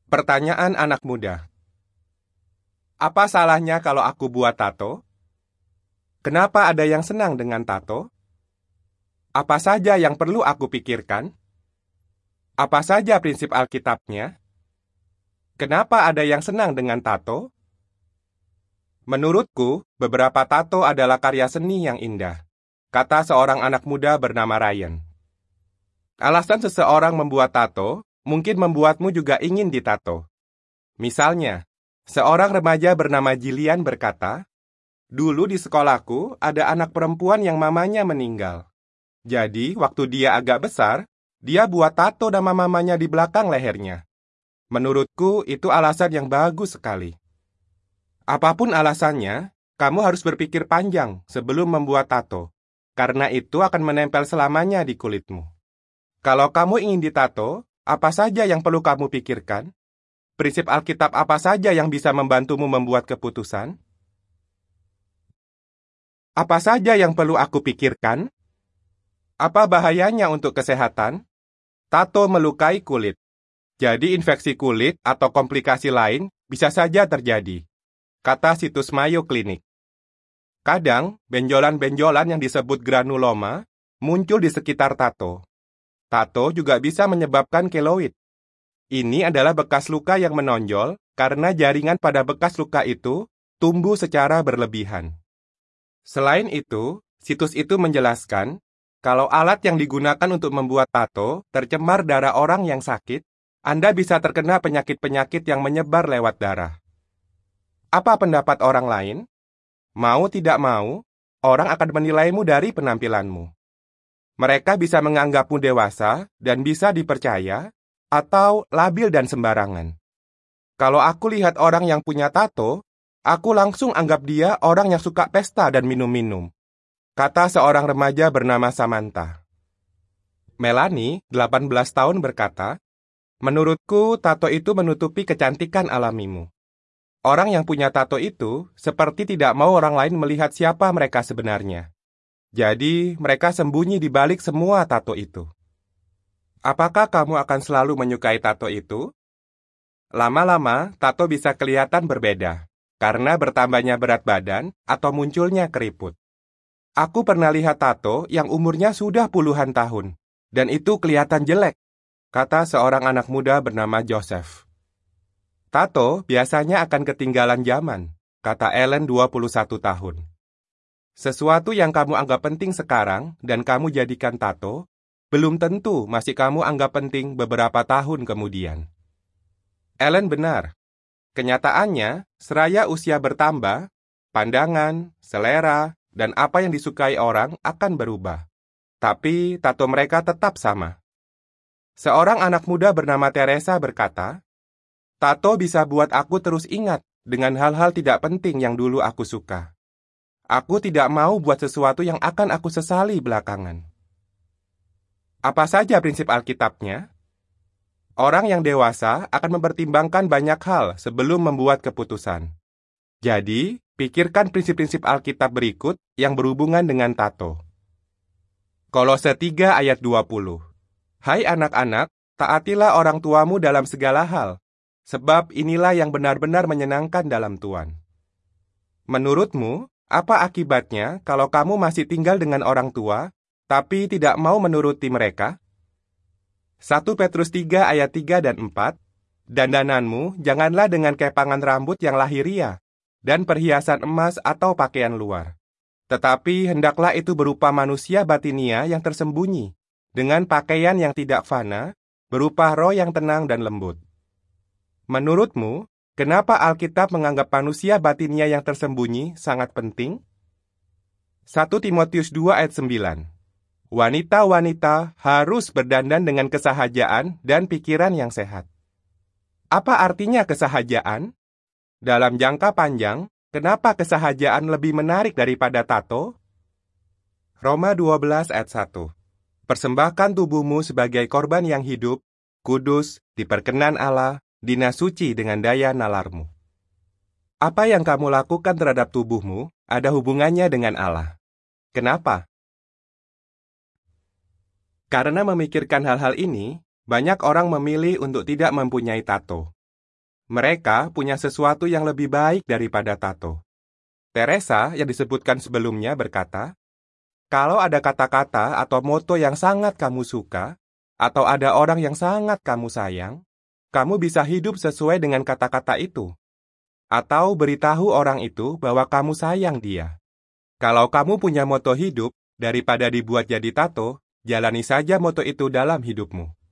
Pertanyaan anak muda. Apa salahnya kalau aku buat tato? Kenapa ada yang senang dengan tato? Apa saja yang perlu aku pikirkan? Apa saja prinsip Alkitabnya? Kenapa ada yang senang dengan tato? Menurutku, beberapa tato adalah karya seni yang indah, kata seorang anak muda bernama Ryan. Alasan seseorang membuat tato mungkin membuatmu juga ingin ditato. Misalnya, seorang remaja bernama Jillian berkata, "Dulu di sekolahku ada anak perempuan yang mamanya meninggal. Jadi, waktu dia agak besar, dia buat tato nama mamanya di belakang lehernya. Menurutku, itu alasan yang bagus sekali." Apapun alasannya, kamu harus berpikir panjang sebelum membuat tato, karena itu akan menempel selamanya di kulitmu. Kalau kamu ingin ditato, apa saja yang perlu kamu pikirkan? Prinsip Alkitab apa saja yang bisa membantumu membuat keputusan? Apa saja yang perlu aku pikirkan? Apa bahayanya untuk kesehatan? Tato melukai kulit. Jadi infeksi kulit atau komplikasi lain bisa saja terjadi, kata situs Mayo Clinic. Kadang, benjolan-benjolan yang disebut granuloma muncul di sekitar tato. Tato juga bisa menyebabkan keloid. Ini adalah bekas luka yang menonjol karena jaringan pada bekas luka itu tumbuh secara berlebihan. Selain itu, situs itu menjelaskan, kalau alat yang digunakan untuk membuat tato tercemar darah orang yang sakit, Anda bisa terkena penyakit-penyakit yang menyebar lewat darah. Apa pendapat orang lain? Mau tidak mau, orang akan menilaimu dari penampilanmu. Mereka bisa menganggapmu dewasa dan bisa dipercaya, atau labil dan sembarangan. Kalau aku lihat orang yang punya tato, aku langsung anggap dia orang yang suka pesta dan minum-minum, kata seorang remaja bernama Samantha. Melanie, 18 tahun berkata, "Menurutku, tato itu menutupi kecantikan alamimu. Orang yang punya tato itu seperti tidak mau orang lain melihat siapa mereka sebenarnya. Jadi, mereka sembunyi di balik semua tato itu." Apakah kamu akan selalu menyukai tato itu? Lama-lama, tato bisa kelihatan berbeda, karena bertambahnya berat badan atau munculnya keriput. Aku pernah lihat tato yang umurnya sudah puluhan tahun, dan itu kelihatan jelek, kata seorang anak muda bernama Joseph. Tato biasanya akan ketinggalan zaman, kata Ellen 21 tahun. Sesuatu yang kamu anggap penting sekarang dan kamu jadikan tato, belum tentu masih kamu anggap penting beberapa tahun kemudian. Ellen benar. Kenyataannya, seraya usia bertambah, pandangan, selera, dan apa yang disukai orang akan berubah. Tapi tato mereka tetap sama. Seorang anak muda bernama Teresa berkata, "Tato bisa buat aku terus ingat dengan hal-hal tidak penting yang dulu aku suka. Aku tidak mau buat sesuatu yang akan aku sesali belakangan." Apa saja prinsip Alkitabnya? Orang yang dewasa akan mempertimbangkan banyak hal sebelum membuat keputusan. Jadi, pikirkan prinsip-prinsip Alkitab berikut yang berhubungan dengan tato. Kolose 3 ayat 20. "Hai anak-anak, taatilah orang tuamu dalam segala hal, sebab inilah yang benar-benar menyenangkan dalam Tuhan." Menurutmu, apa akibatnya kalau kamu masih tinggal dengan orang tua, tapi tidak mau menuruti mereka? 1 Petrus 3 ayat 3 dan 4, "Dandananmu janganlah dengan kepangan rambut yang lahiriah, dan perhiasan emas atau pakaian luar. Tetapi hendaklah itu berupa manusia batinia yang tersembunyi, dengan pakaian yang tidak fana, berupa roh yang tenang dan lembut." Menurutmu, kenapa Alkitab menganggap manusia batinia yang tersembunyi sangat penting? 1 Timotius 2 ayat 9. "Wanita-wanita harus berdandan dengan kesahajaan dan pikiran yang sehat." Apa artinya kesahajaan? Dalam jangka panjang, kenapa kesahajaan lebih menarik daripada tato? Roma 12 ayat 1. "Persembahkan tubuhmu sebagai korban yang hidup, kudus, diperkenan Allah, dina suci dengan daya nalarmu." Apa yang kamu lakukan terhadap tubuhmu ada hubungannya dengan Allah. Kenapa? Karena memikirkan hal-hal ini, banyak orang memilih untuk tidak mempunyai tato. Mereka punya sesuatu yang lebih baik daripada tato. Teresa yang disebutkan sebelumnya berkata, kalau ada kata-kata atau moto yang sangat kamu suka, atau ada orang yang sangat kamu sayang, kamu bisa hidup sesuai dengan kata-kata itu. Atau beritahu orang itu bahwa kamu sayang dia. Kalau kamu punya moto hidup, daripada dibuat jadi tato, jalani saja moto itu dalam hidupmu.